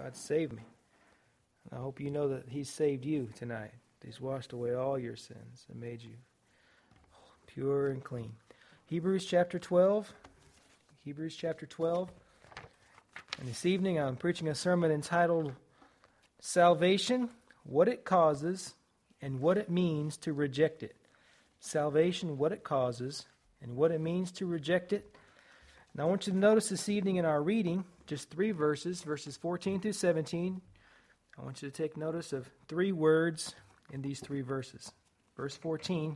God saved me. And I hope you know that He's saved you tonight. He's washed away all your sins and made you pure and clean. Hebrews chapter 12. Hebrews chapter 12. And this evening I'm preaching a sermon entitled Salvation, What It Causes, and What It Means to Reject It. Salvation, what it causes, and what it means to reject it. Now I want you to notice this evening in our reading, just 3 verses, verses 14 through 17. I want you to take notice of 3 words in these 3 verses. Verse 14,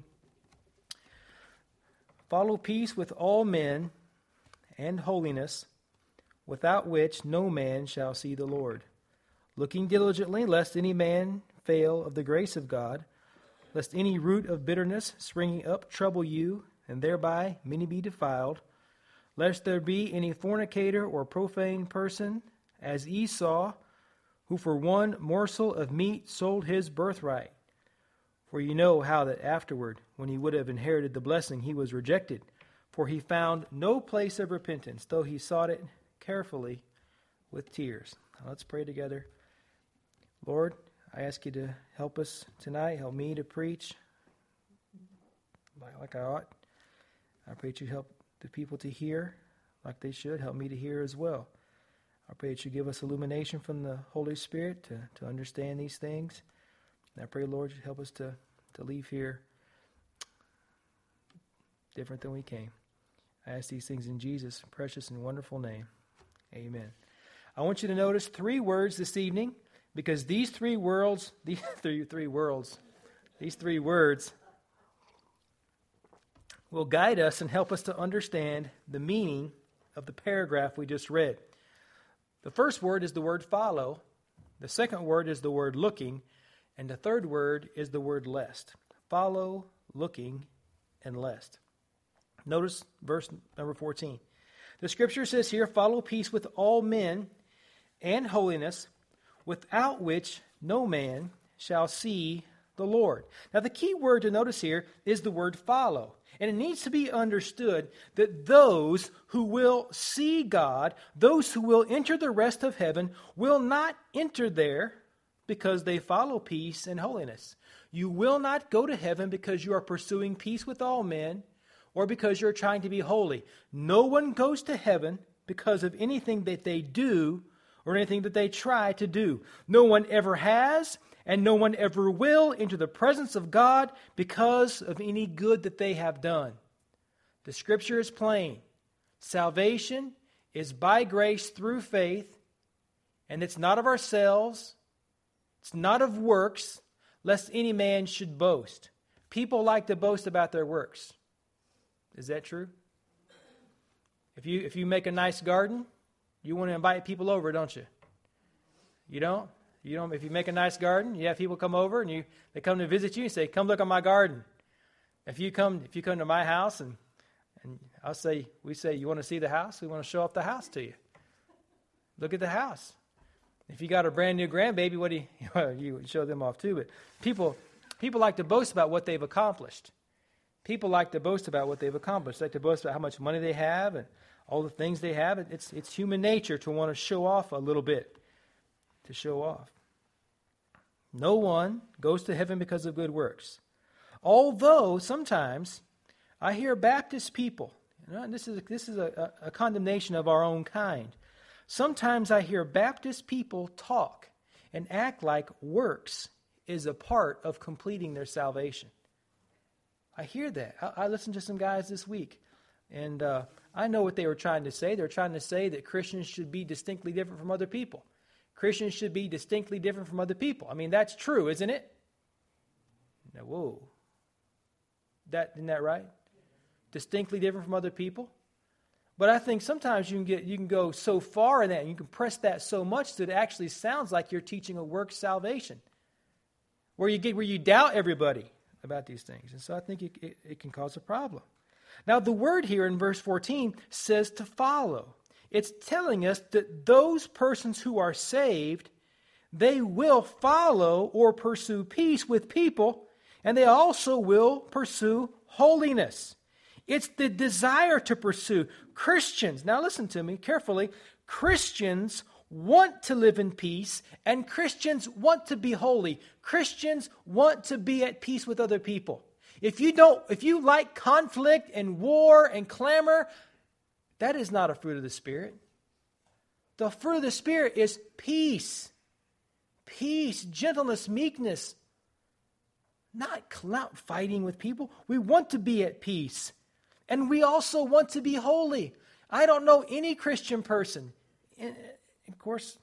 follow peace with all men and holiness, without which no man shall see the Lord. Looking diligently, lest any man fail of the grace of God, lest any root of bitterness springing up trouble you, and thereby many be defiled, lest there be any fornicator or profane person, as Esau, who for one morsel of meat sold his birthright. For you know how that afterward, when he would have inherited the blessing, he was rejected, for he found no place of repentance, though he sought it carefully with tears. Now let's pray together. Lord, I ask you to help us tonight. Help me to preach like I ought. I pray that you help the people to hear like they should. Help me to hear as well. I pray that you give us illumination from the Holy Spirit to understand these things. And I pray, Lord, you help us to leave here different than we came. I ask these things in Jesus' precious and wonderful name. Amen. I want you to notice 3 words this evening, because these 3 words will guide us and help us to understand the meaning of the paragraph we just read. The first word is the word follow. The second word is the word looking. And the third word is the word lest. Follow, looking, and lest. Notice verse number 14. The scripture says here, follow peace with all men and holiness, without which no man shall see the Lord. Now the key word to notice here is the word follow. And it needs to be understood that those who will see God, those who will enter the rest of heaven, will not enter there because they follow peace and holiness. You will not go to heaven because you are pursuing peace with all men or because you're trying to be holy. No one goes to heaven because of anything that they do or anything that they try to do. No one ever has, and no one ever will enter the presence of God because of any good that they have done. The scripture is plain. Salvation is by grace through faith, and it's not of ourselves. It's not of works, lest any man should boast. People like to boast about their works. Is that true? If you make a nice garden, you want to invite people over, don't you? You don't? You don't. If you make a nice garden, you have people come over and they come to visit you and say, "Come look at my garden." If you come to my house and we say, "You want to see the house? We want to show off the house to you. Look at the house." If you got a brand new grandbaby, what do you show them off too? But people like to boast about what they've accomplished. People like to boast about what they've accomplished. They like to boast about how much money they have and all the things they have. It's human nature to want to show off a little bit, to show off. No one goes to heaven because of good works. Although sometimes I hear Baptist people, and this is a condemnation of our own kind. Sometimes I hear Baptist people talk and act like works is a part of completing their salvation. I hear that. I listened to some guys this week, and I know what they were trying to say. They're trying to say that Christians should be distinctly different from other people. Christians should be distinctly different from other people. I mean, that's true, isn't it? Now, whoa. Isn't that right? Distinctly different from other people? But I think sometimes you can go so far in that, and you can press that so much that it actually sounds like you're teaching a works salvation, where you doubt everybody about these things. And so I think it can cause a problem. Now the word here in verse 14 says to follow. It's telling us that those persons who are saved, they will follow or pursue peace with people, and they also will pursue holiness. It's the desire to pursue. Christians, now listen to me carefully, Christians want to live in peace, and Christians want to be holy. Christians want to be at peace with other people. If you like conflict and war and clamor, that is not a fruit of the Spirit. The fruit of the Spirit is peace. Peace, gentleness, meekness. Not fighting with people. We want to be at peace. And we also want to be holy. I don't know any Christian person. And of course,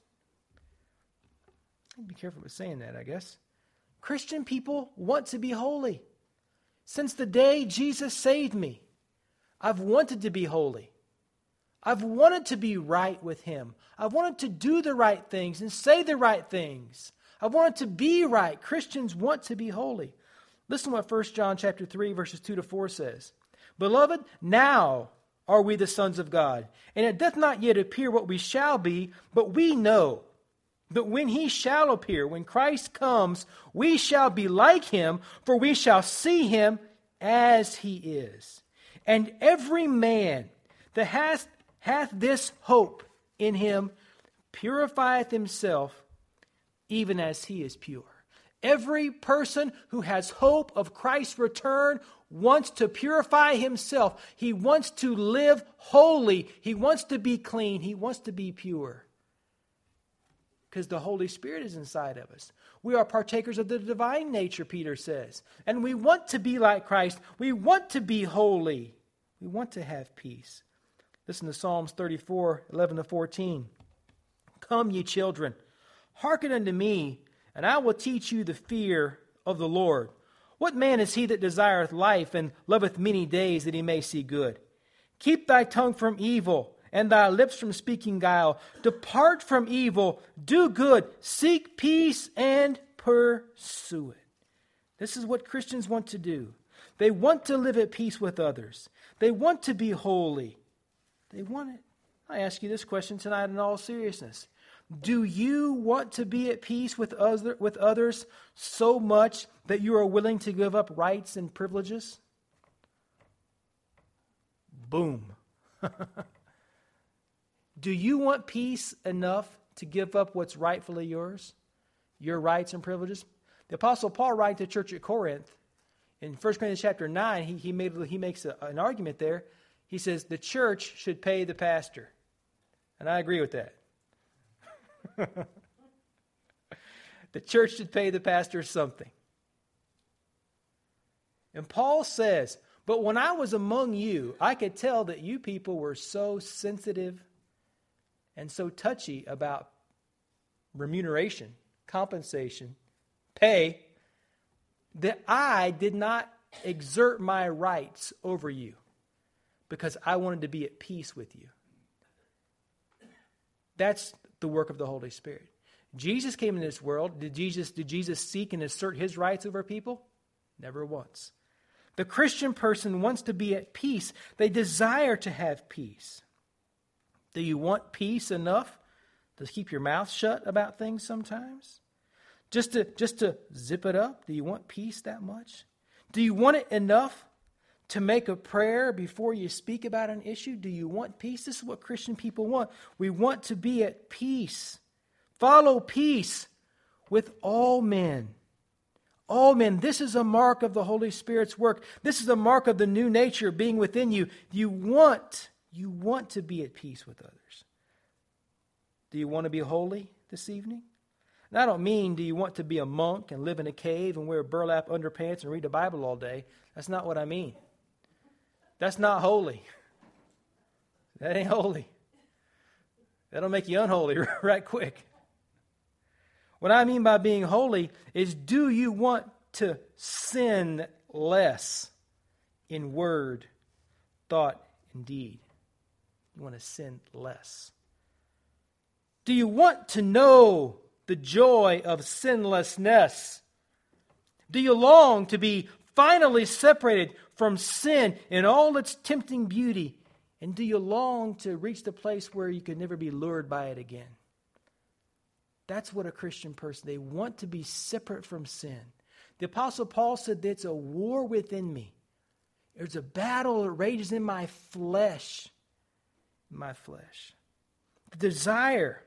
I'd be careful with saying that, I guess. Christian people want to be holy. Since the day Jesus saved me, I've wanted to be holy. I've wanted to be right with Him. I've wanted to do the right things and say the right things. I wanted to be right. Christians want to be holy. Listen to what 1 John chapter 3, verses 2 to 4 says. Beloved, now are we the sons of God, and it doth not yet appear what we shall be, but we know that when He shall appear, when Christ comes, we shall be like Him, for we shall see Him as He is. And every man that hath this hope in Him purifieth himself, even as He is pure. Every person who has hope of Christ's return wants to purify himself. He wants to live holy. He wants to be clean. He wants to be pure. Because the Holy Spirit is inside of us. We are partakers of the divine nature, Peter says. And we want to be like Christ. We want to be holy. We want to have peace. Listen to Psalms 34, 11 to 14. Come, ye children, hearken unto me, and I will teach you the fear of the Lord. What man is he that desireth life and loveth many days that he may see good? Keep thy tongue from evil, and thy lips from speaking guile. Depart from evil, do good, seek peace, and pursue it. This is what Christians want to do. They want to live at peace with others. They want to be holy. They want it. I ask you this question tonight in all seriousness. Do you want to be at peace with others so much that you are willing to give up rights and privileges? Boom. Do you want peace enough to give up what's rightfully yours? Your rights and privileges? The Apostle Paul writes to the church at Corinth. In 1 Corinthians chapter 9, he makes an argument there. He says the church should pay the pastor. And I agree with that. The church should pay the pastor something. And Paul says, but when I was among you, I could tell that you people were so sensitive and so touchy about remuneration, compensation, pay, that I did not exert my rights over you because I wanted to be at peace with you. That's the work of the Holy Spirit. Jesus came into this world. Did Jesus seek and assert His rights over people? Never once. The Christian person wants to be at peace. They desire to have peace. Do you want peace enough to keep your mouth shut about things sometimes? Just to zip it up? Do you want peace that much? Do you want it enough to make a prayer before you speak about an issue? Do you want peace? This is what Christian people want. We want to be at peace. Follow peace with all men. All men. This is a mark of the Holy Spirit's work. This is a mark of the new nature being within you. You want to be at peace with others. Do you want to be holy this evening? And I don't mean do you want to be a monk and live in a cave and wear burlap underpants and read the Bible all day. That's not what I mean. That's not holy. That ain't holy. That'll make you unholy right quick. What I mean by being holy is, do you want to sin less in word, thought, and deed? You want to sin less. Do you want to know the joy of sinlessness? Do you long to be finally separated from sin in all its tempting beauty? And do you long to reach the place where you can never be lured by it again? That's what a Christian person, they want to be separate from sin. The Apostle Paul said that it's a war within me. There's a battle that rages in my flesh. My flesh. The desire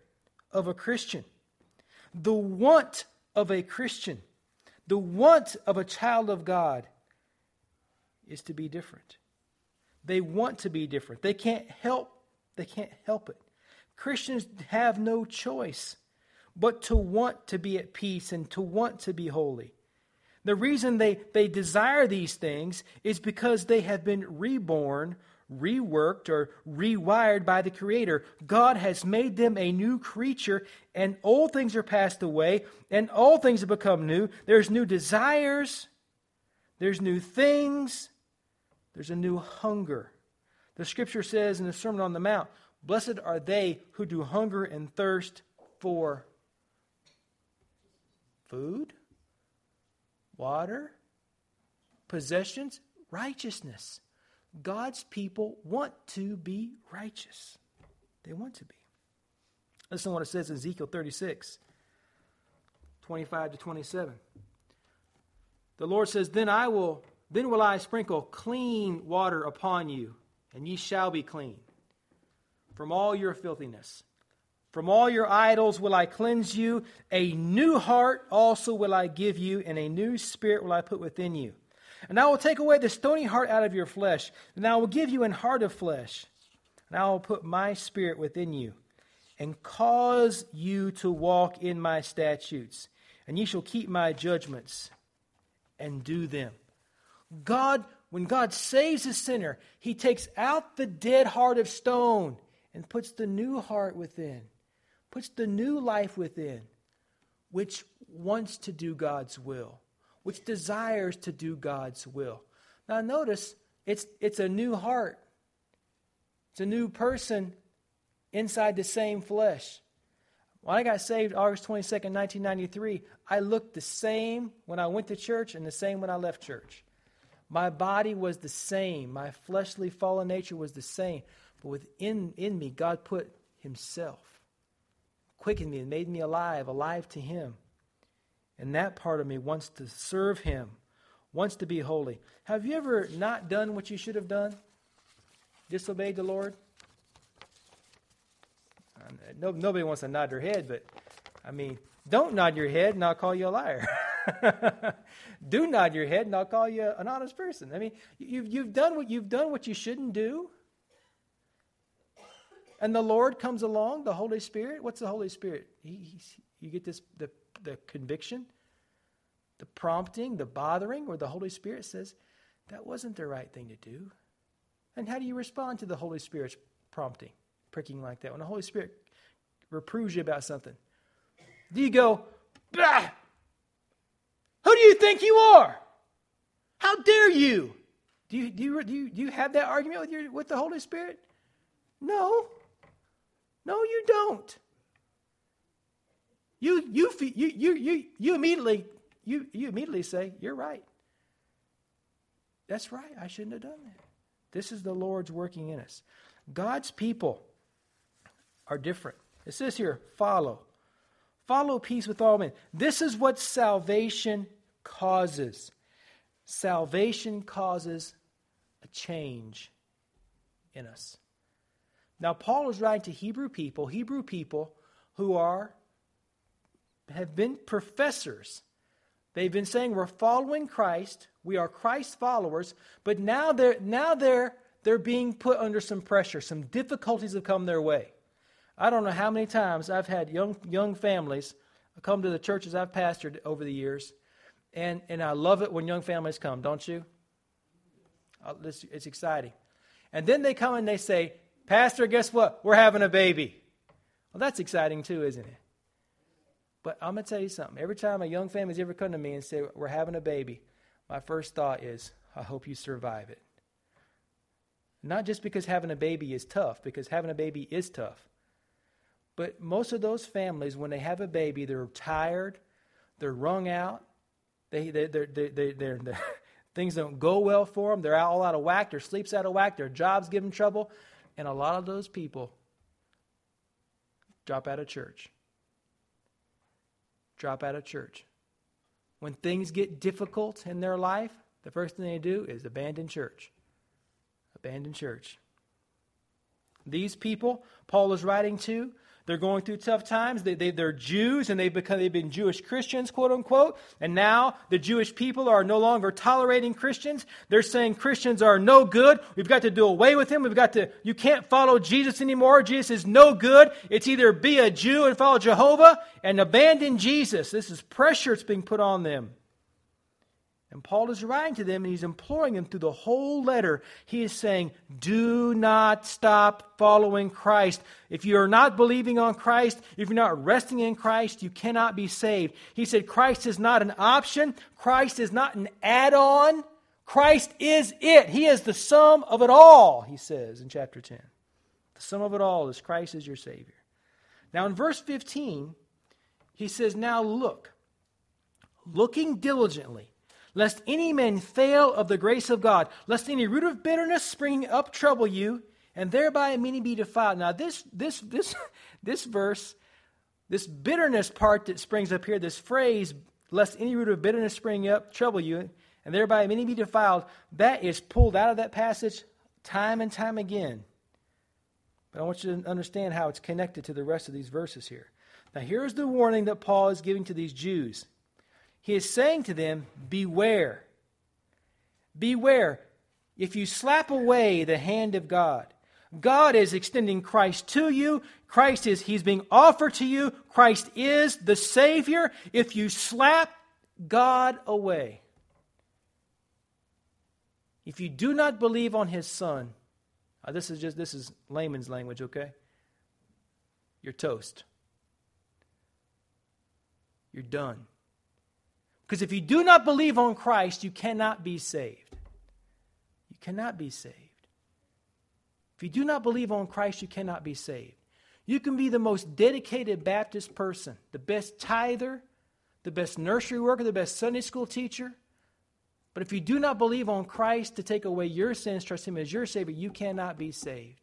of a Christian. The want of a Christian, the want of a child of God is to be different. They want to be different. They can't help it. Christians have no choice but to want to be at peace and to want to be holy. The reason they desire these things is because they have been reborn, reworked, or rewired by the Creator. God has made them a new creature, and old things are passed away, and all things have become new. There's new desires, there's new things, there's a new hunger. The Scripture says in the Sermon on the Mount, blessed are they who do hunger and thirst for food, water, possessions, righteousness. God's people want to be righteous. They want to be. Listen to what it says in Ezekiel 36, 25 to 27. The Lord says, Then will I sprinkle clean water upon you, and ye shall be clean from all your filthiness. From all your idols will I cleanse you. A new heart also will I give you, and a new spirit will I put within you. And I will take away the stony heart out of your flesh, and I will give you an heart of flesh. And I will put my spirit within you, and cause you to walk in my statutes. And ye shall keep my judgments, and do them. When God saves a sinner, He takes out the dead heart of stone and puts the new heart within. Puts the new life within, which wants to do God's will, which desires to do God's will. Now notice, it's a new heart. It's a new person inside the same flesh. When I got saved August 22nd, 1993, I looked the same when I went to church and the same when I left church. My body was the same. My fleshly fallen nature was the same. But within me, God put Himself. Quickened me and made me alive to Him. And that part of me wants to serve Him, wants to be holy. Have you ever not done what you should have done? Disobeyed the Lord? Nobody wants to nod their head, but don't nod your head and I'll call you a liar. Do nod your head and I'll call you an honest person. You've done what you shouldn't do. And the Lord comes along, the Holy Spirit. What's the Holy Spirit? You get this, the conviction, the prompting, the bothering, where the Holy Spirit says, that wasn't the right thing to do. And how do you respond to the Holy Spirit's prompting, pricking like that? When the Holy Spirit reproves you about something, do you go, bah! Who do you think you are? How dare you? Do you have that argument with the Holy Spirit? No. No, you don't. You immediately say, you're right. That's right. I shouldn't have done that. This is the Lord's working in us. God's people are different. It says here, follow peace with all men. This is what salvation causes. Salvation causes a change in us. Now, Paul is writing to Hebrew people who have been professors. They've been saying we're following Christ, we are Christ's followers, but now they're being put under some pressure. Some difficulties have come their way. I don't know how many times I've had young families come to the churches I've pastored over the years, and I love it when young families come, don't you? It's exciting. And then they come and they say, Pastor, guess what? We're having a baby. Well, that's exciting too, isn't it? But I'm going to tell you something. Every time a young family's ever come to me and say, we're having a baby, my first thought is, I hope you survive it. Not just because having a baby is tough, because having a baby is tough. But most of those families, when they have a baby, they're tired, they're wrung out, they're things don't go well for them, they're all out of whack, their sleep's out of whack, their jobs give them trouble. And a lot of those people drop out of church. When things get difficult in their life, the first thing they do is abandon church. These people Paul is writing to, They're going through tough times. They're Jews, and they've been Jewish Christians, quote unquote. And now the Jewish people are no longer tolerating Christians. They're saying Christians are no good. We've got to do away with them. You can't follow Jesus anymore. Jesus is no good. It's either be a Jew and follow Jehovah and abandon Jesus. This is pressure that's being put on them. And Paul is writing to them, and he's imploring them through the whole letter. He is saying, do not stop following Christ. If you're not believing on Christ, if you're not resting in Christ, you cannot be saved. He said Christ is not an option. Christ is not an add-on. Christ is it. He is the sum of it all, he says in chapter 10. The sum of it all is Christ is your Savior. Now in verse 15, he says, now look, looking diligently, lest any man fail of the grace of God, lest any root of bitterness springing up trouble you, and thereby many be defiled. Now this verse, this bitterness part that springs up here, this phrase, lest any root of bitterness spring up trouble you, and thereby many be defiled, that is pulled out of that passage time and time again. But I want you to understand how it's connected to the rest of these verses here. Now here's the warning that Paul is giving to these Jews. He is saying to them, beware. Beware. If you slap away the hand of God, God is extending Christ to you. He's being offered to you. Christ is the Savior. If you slap God away, if you do not believe on His Son, this is layman's language, okay? You're toast. You're done. Because if you do not believe on Christ, you cannot be saved. You cannot be saved. If you do not believe on Christ, you cannot be saved. You can be the most dedicated Baptist person, the best tither, the best nursery worker, the best Sunday school teacher. But if you do not believe on Christ to take away your sins, trust Him as your Savior, you cannot be saved.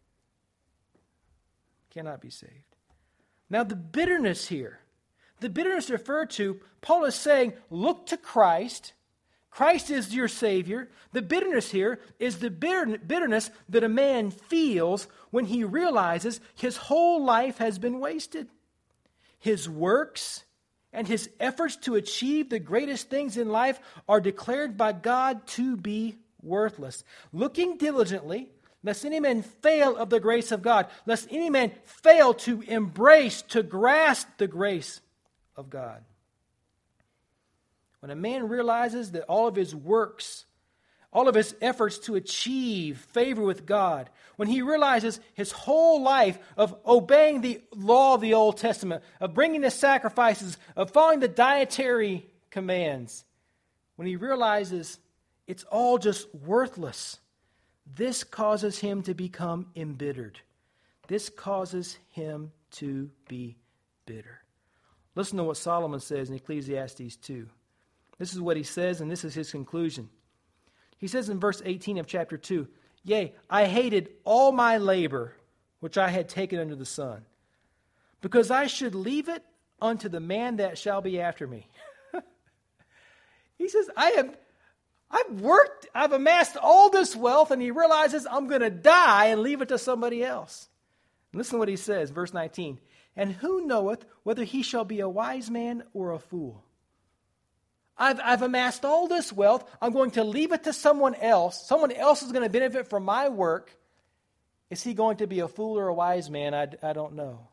Cannot be saved. Now the bitterness here, the bitterness referred to, Paul is saying, look to Christ. Christ is your Savior. The bitterness here is the bitterness that a man feels when he realizes his whole life has been wasted. His works and his efforts to achieve the greatest things in life are declared by God to be worthless. Looking diligently, lest any man fail of the grace of God, lest any man fail to embrace, to grasp the grace of God. When a man realizes that all of his works, all of his efforts to achieve favor with God, when he realizes his whole life of obeying the law of the Old Testament, of bringing the sacrifices, of following the dietary commands, when he realizes it's all just worthless, this causes him to become embittered. This causes him to be bitter. Listen to what Solomon says in Ecclesiastes 2. This is what he says, and this is his conclusion. He says in verse 18 of chapter 2, yea, I hated all my labor which I had taken under the sun, because I should leave it unto the man that shall be after me. He says, I've worked, I've amassed all this wealth, and he realizes I'm going to die and leave it to somebody else. And listen to what he says, verse 19. And who knoweth whether he shall be a wise man or a fool? I've amassed all this wealth. I'm going to leave it to someone else. Someone else is going to benefit from my work. Is he going to be a fool or a wise man? I don't know.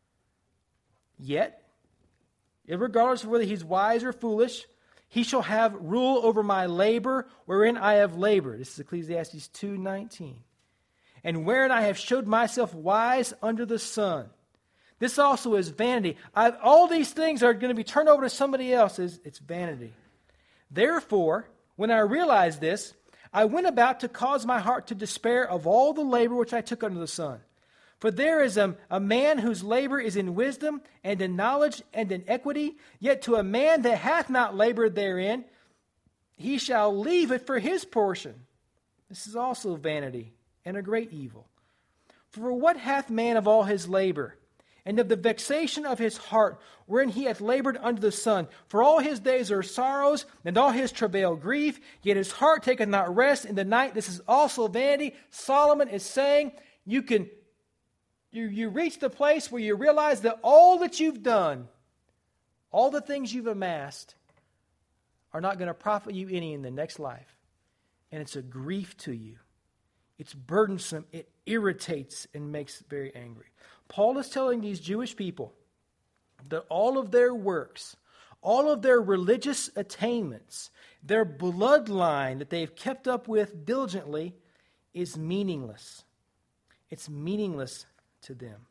Yet, regardless of whether he's wise or foolish, he shall have rule over my labor wherein I have labored. This is Ecclesiastes 2:19. And wherein I have showed myself wise under the sun. This also is vanity. All these things are going to be turned over to somebody else. It's vanity. Therefore, when I realized this, I went about to cause my heart to despair of all the labor which I took under the sun. For there is a man whose labor is in wisdom and in knowledge and in equity, yet to a man that hath not labored therein, he shall leave it for his portion. This is also vanity and a great evil. For what hath man of all his labor, and of the vexation of his heart, wherein he hath labored under the sun? For all his days are sorrows, and all his travail grief, yet his heart taketh not rest in the night. This is also vanity. Solomon is saying, you can you reach the place where you realize that all that you've done, all the things you've amassed, are not going to profit you any in the next life. And it's a grief to you. It's burdensome. It irritates and makes very angry. Paul is telling these Jewish people that all of their works, all of their religious attainments, their bloodline that they've kept up with diligently is meaningless. It's meaningless to them.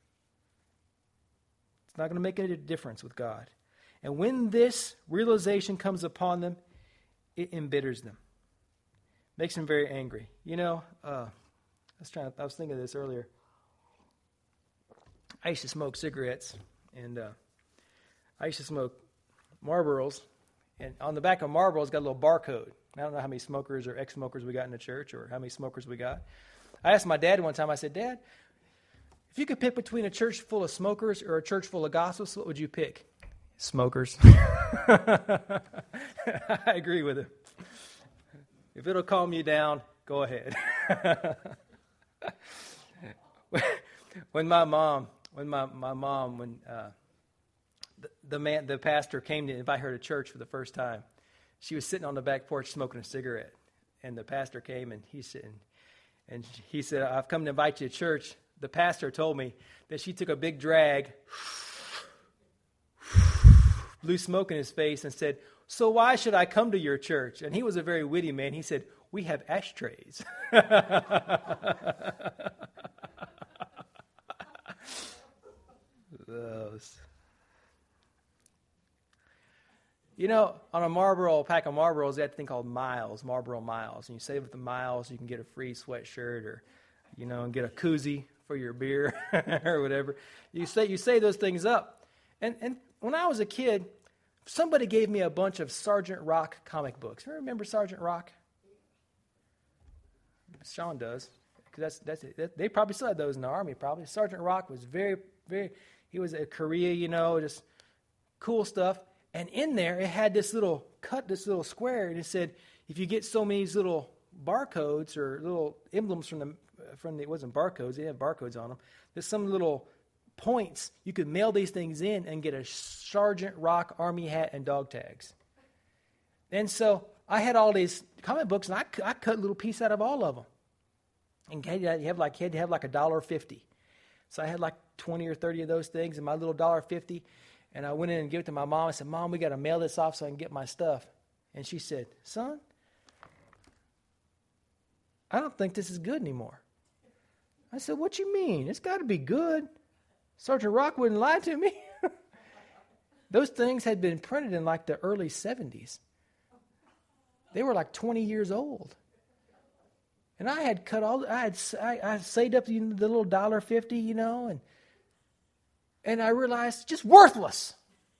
It's not going to make any difference with God. And when this realization comes upon them, it embitters them. Makes them very angry. You know, I was thinking of this earlier. I used to smoke cigarettes, and I used to smoke Marlboros, and on the back of Marlboros got a little barcode. I don't know how many smokers or ex-smokers we got in the church or how many smokers we got. I asked my dad one time, I said, Dad, if you could pick between a church full of smokers or a church full of gossips, what would you pick? Smokers. I agree with him. If it'll calm you down, go ahead. When the pastor came to invite her to church for the first time, she was sitting on the back porch smoking a cigarette, and the pastor came and he said, I've come to invite you to church. The pastor told me that she took a big drag, blew smoke in his face, and said, so why should I come to your church? And he was a very witty man. He said, we have ashtrays. Those. You know, on a pack of Marlboros, they have a thing called miles, Marlboro miles. And you save up the miles, you can get a free sweatshirt or, and get a koozie for your beer or whatever. You save those things up. And when I was a kid, somebody gave me a bunch of Sergeant Rock comic books. You remember Sergeant Rock? Sean does. Because they probably still had those in the Army, probably. Sergeant Rock was very, very, he was at Korea, just cool stuff. And in there, it had this little square, and it said, if you get so many of these little barcodes or little emblems from it wasn't barcodes, they had barcodes on them. There's some little points, you could mail these things in and get a Sergeant Rock Army hat and dog tags. And so I had all these comic books, and I cut a little piece out of all of them. And you had to have like $1.50. So I had like 20 or 30 of those things in my little $1.50. And I went in and gave it to my mom. I said, Mom, we got to mail this off so I can get my stuff. And she said, son, I don't think this is good anymore. I said, what you mean? It's got to be good. Sergeant Rock wouldn't lie to me. Those things had been printed in like the early 70s. They were like 20 years old. And I had cut I saved up the little $1.50, and I realized just worthless.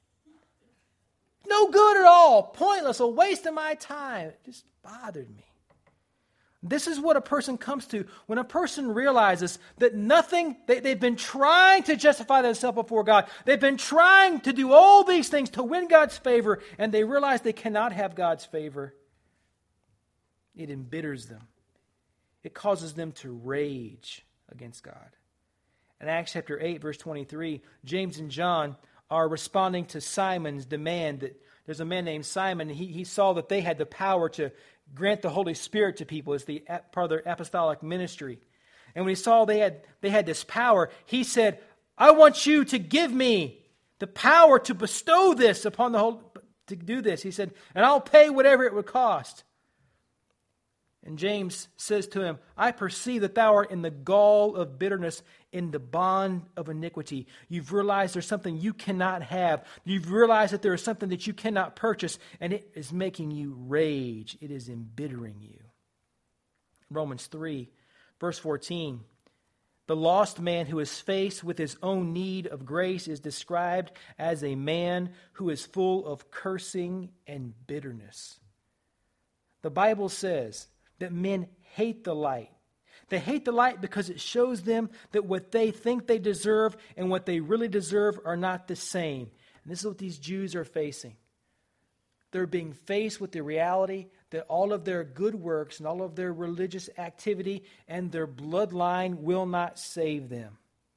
No good at all. Pointless. A waste of my time. It just bothered me. This is what a person comes to when a person realizes that they've been trying to justify themselves before God. They've been trying to do all these things to win God's favor, and they realize they cannot have God's favor. It embitters them. It causes them to rage against God. In Acts chapter 8, verse 23, James and John are responding to Simon's demand that there's a man named Simon. He saw that they had the power to grant the Holy Spirit to people as the part of their apostolic ministry. And when he saw they had this power, he said, I want you to give me the power to bestow this upon the whole, to do this. He said, and I'll pay whatever it would cost. And James says to him, I perceive that thou art in the gall of bitterness, in the bond of iniquity. You've realized there's something you cannot have. You've realized that there is something that you cannot purchase, and it is making you rage. It is embittering you. Romans 3, verse 14. The lost man who is faced with his own need of grace is described as a man who is full of cursing and bitterness. The Bible says that men hate the light. They hate the light because it shows them that what they think they deserve and what they really deserve are not the same. And this is what these Jews are facing. They're being faced with the reality that all of their good works and all of their religious activity and their bloodline will not save them.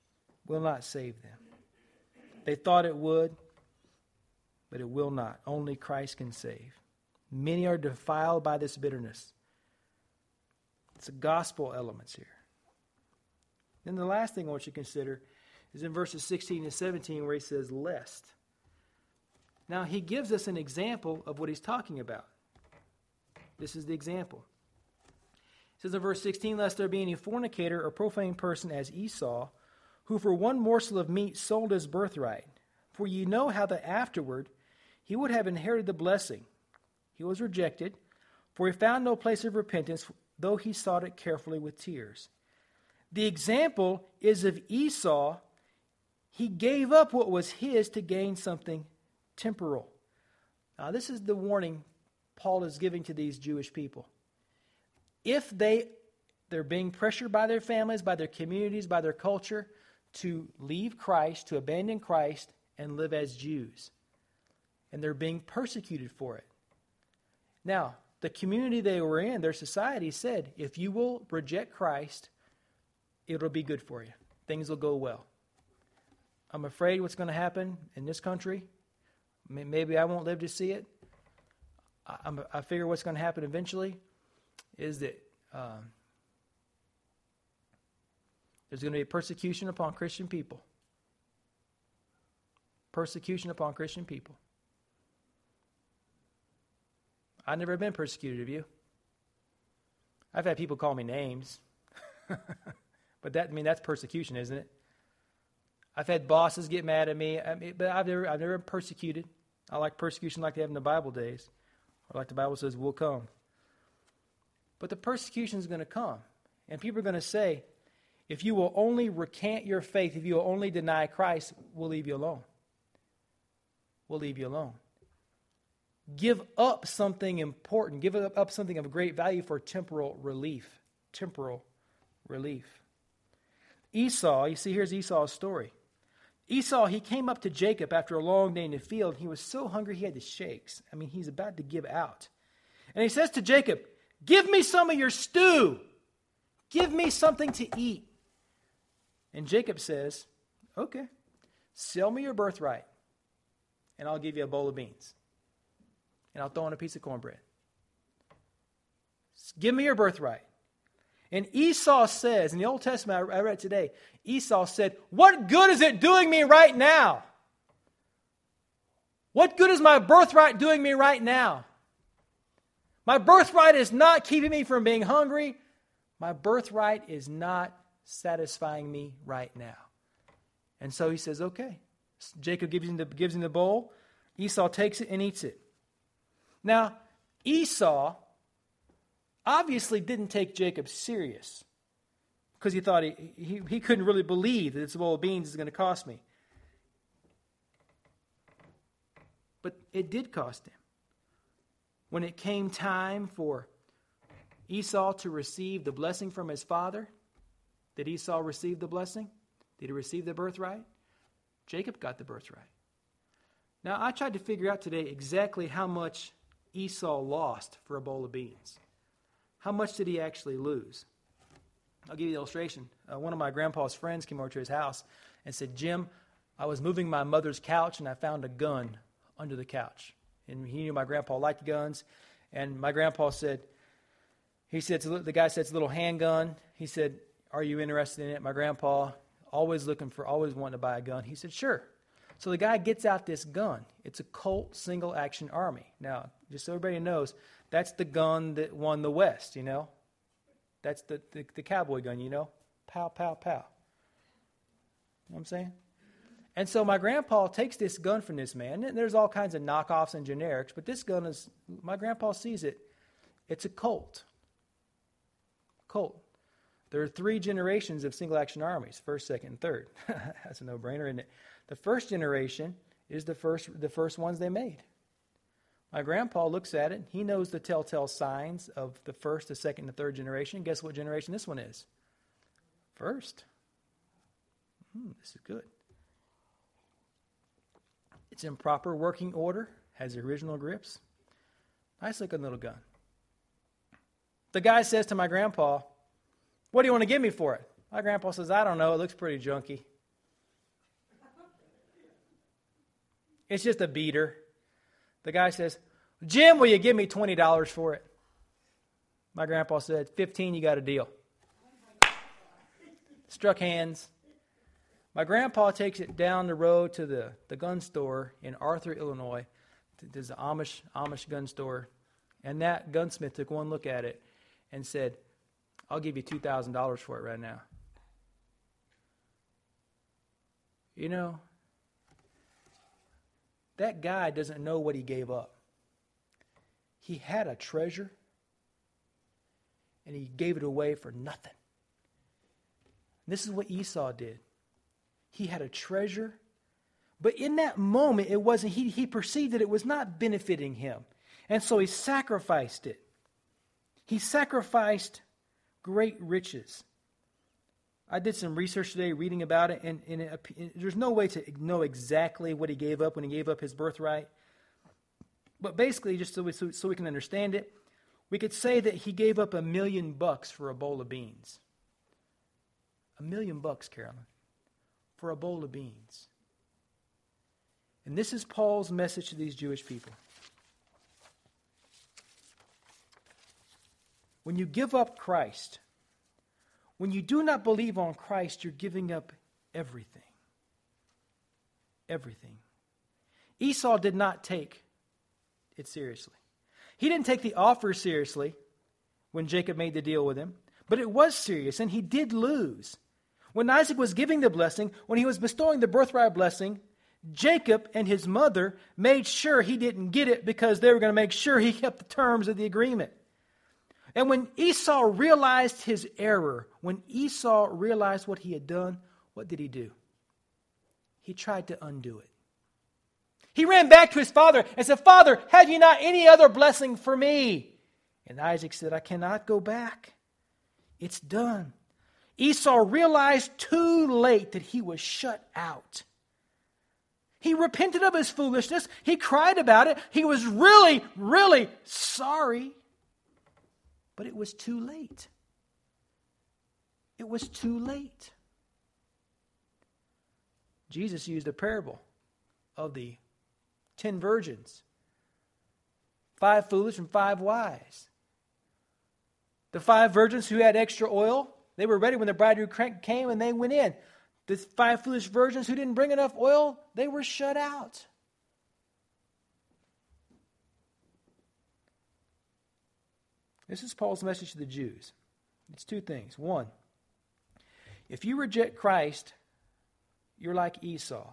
will not save them. They thought it would, but it will not. Only Christ can save. Many are defiled by this bitterness. It's a gospel elements here. Then the last thing I want you to consider is in verses 16 and 17 where he says, lest. Now, he gives us an example of what he's talking about. This is the example. It says in verse 16, lest there be any fornicator or profane person as Esau, who for one morsel of meat sold his birthright. For ye know how that afterward he would have inherited the blessing. He was rejected, for he found no place of repentance, though he sought it carefully with tears. The example is of Esau. He gave up what was his to gain something temporal. Now, this is the warning Paul is giving to these Jewish people. If they're being pressured by their families, by their communities, by their culture, to leave Christ, to abandon Christ, and live as Jews. And they're being persecuted for it. Now, the community they were in, their society said, if you will reject Christ, it'll be good for you. Things will go well. I'm afraid what's going to happen in this country, maybe I won't live to see it. I figure what's going to happen eventually is that there's going to be persecution upon Christian people. Persecution upon Christian people. I've never been persecuted, have you? I've had people call me names. But that's persecution, isn't it? I've had bosses get mad at me, but I've never been persecuted. I like persecution like they have in the Bible days, or like the Bible says will come. But the persecution is going to come, and people are going to say, if you will only recant your faith, if you will only deny Christ, we'll leave you alone. We'll leave you alone. Give up something important. Give up something of great value for temporal relief. Temporal relief. Esau, you see, here's Esau's story. Esau, he came up to Jacob after a long day in the field. He was so hungry he had the shakes. He's about to give out. And he says to Jacob, give me some of your stew. Give me something to eat. And Jacob says, okay, sell me your birthright, and I'll give you a bowl of beans. And I'll throw in a piece of cornbread. Give me your birthright. And Esau says, in the Old Testament I read today, Esau said, what good is it doing me right now? What good is my birthright doing me right now? My birthright is not keeping me from being hungry. My birthright is not satisfying me right now. And so he says, okay. Jacob gives him the bowl. Esau takes it and eats it. Now, Esau obviously didn't take Jacob serious because he thought he couldn't really believe that this bowl of beans is going to cost me. But it did cost him. When it came time for Esau to receive the blessing from his father, did Esau receive the blessing? Did he receive the birthright? Jacob got the birthright. Now, I tried to figure out today exactly how much Esau lost for a bowl of beans. How much did he actually lose? I'll give you the illustration. One of my grandpa's friends came over to his house and said, Jim, I was moving my mother's couch and I found a gun under the couch. And he knew my grandpa liked guns. And my grandpa said, the guy said, it's a little handgun. He said, are you interested in it? My grandpa, always wanting to buy a gun. He said, sure. So the guy gets out this gun. It's a Colt single-action Army. Now, just so everybody knows, that's the gun that won the West, you know. That's the cowboy gun, you know. Pow, pow, pow. You know what I'm saying? And so my grandpa takes this gun from this man. And there's all kinds of knockoffs and generics, but this gun is, my grandpa sees it. It's a Colt. Colt. There are 3 generations of single-action armies, first, second, and third. That's a no-brainer, isn't it? The first generation is the first ones they made. My grandpa looks at it. He knows the telltale signs of the first, the second, and the third generation. Guess what generation this one is? First. This is good. It's in proper working order, has the original grips. Nice looking little gun. The guy says to my grandpa, what do you want to give me for it? My grandpa says, I don't know, it looks pretty junky. It's just a beater. The guy says, Jim, will you give me $20 for it? My grandpa said, 15, you got a deal. Struck hands. My grandpa takes it down the road to the gun store in Arthur, Illinois. There's an Amish gun store. And that gunsmith took one look at it and said, I'll give you $2,000 for it right now. You know, that guy doesn't know what he gave up. He had a treasure, and he gave it away for nothing. This is what Esau did. He had a treasure, but in that moment, it wasn't. He perceived that it was not benefiting him, and so he sacrificed it. He sacrificed great riches. I did some research today reading about it, and there's no way to know exactly what he gave up when he gave up his birthright. But basically, just so we can understand it, we could say that he gave up $1 million for a bowl of beans. $1 million, Carolyn, for a bowl of beans. And this is Paul's message to these Jewish people. When you give up Christ, when you do not believe on Christ, you're giving up everything. Everything. Esau did not take it seriously. He didn't take the offer seriously when Jacob made the deal with him, but it was serious, and he did lose. When Isaac was giving the blessing, when he was bestowing the birthright blessing, Jacob and his mother made sure he didn't get it because they were going to make sure he kept the terms of the agreement. And when Esau realized his error, when Esau realized what he had done, what did he do? He tried to undo it. He ran back to his father and said, Father, have you not any other blessing for me? And Isaac said, I cannot go back. It's done. Esau realized too late that he was shut out. He repented of his foolishness. He cried about it. He was really, really sorry. But it was too late. It was too late. Jesus used a parable of the 10 virgins. 5 foolish and 5 wise. The 5 virgins who had extra oil, they were ready when the bridegroom came and they went in. The 5 foolish virgins who didn't bring enough oil, they were shut out. This is Paul's message to the Jews. It's 2 things. 1, if you reject Christ, you're like Esau.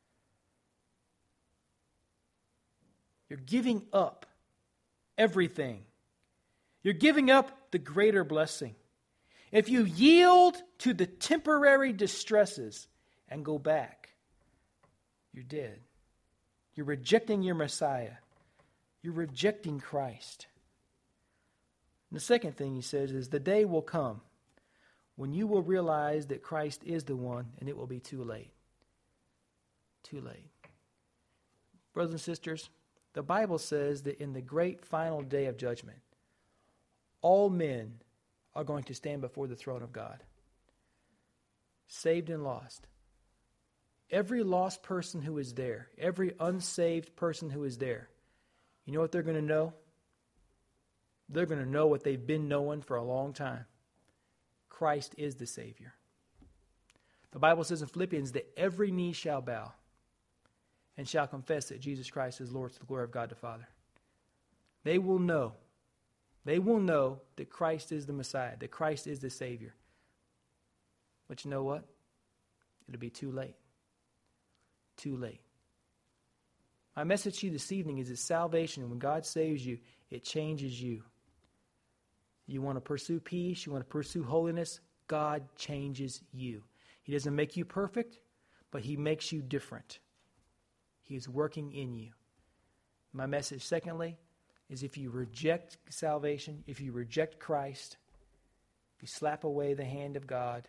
You're giving up everything. You're giving up the greater blessing. If you yield to the temporary distresses and go back, you're dead. You're rejecting your Messiah. You're rejecting Christ. And the second thing he says is the day will come when you will realize that Christ is the one, and it will be too late. Too late. Brothers and sisters, the Bible says that in the great final day of judgment, all men are going to stand before the throne of God. Saved and lost. Every lost person who is there, every unsaved person who is there, you know what they're going to know? They're going to know what they've been knowing for a long time. Christ is the Savior. The Bible says in Philippians that every knee shall bow and shall confess that Jesus Christ is Lord to the glory of God the Father. They will know. They will know that Christ is the Messiah, that Christ is the Savior. But you know what? It'll be too late. Too late. My message to you this evening is that salvation, when God saves you, it changes you. You want to pursue peace, you want to pursue holiness, God changes you. He doesn't make you perfect, but He makes you different. He is working in you. My message, secondly, is if you reject salvation, if you reject Christ, if you slap away the hand of God,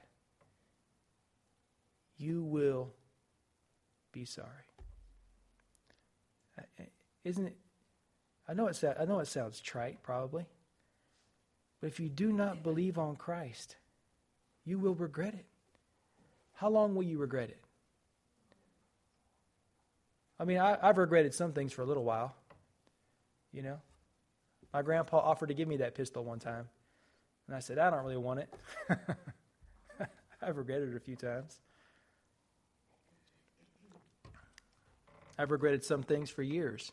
you will be sorry. Isn't it? I know it sounds trite, probably. But if you do not believe on Christ, you will regret it. How long will you regret it? I mean, I've regretted some things for a little while. You know, my grandpa offered to give me that pistol one time, and I said, I don't really want it. I've regretted it a few times. I've regretted some things for years.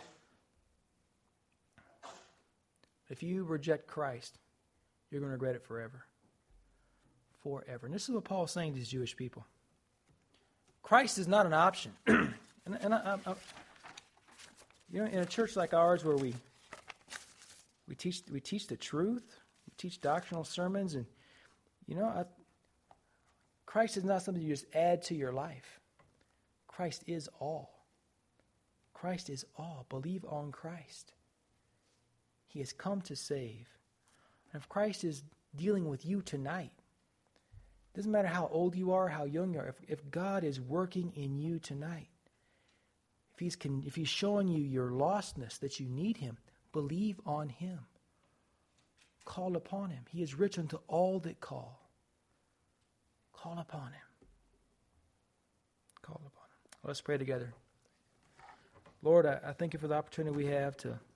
If you reject Christ, you're going to regret it forever. Forever. And this is what Paul's saying to these Jewish people. Christ is not an option. You know, in a church like ours where we teach the truth, we teach doctrinal sermons, and you know, Christ is not something you just add to your life. Christ is all. Christ is all. Believe on Christ. He has come to save. And if Christ is dealing with you tonight, it doesn't matter how old you are, how young you are, if God is working in you tonight, if he's showing you your lostness, that you need him, believe on him. Call upon him. He is rich unto all that call. Call upon him. Call upon him. Let's pray together. Lord, I thank you for the opportunity we have to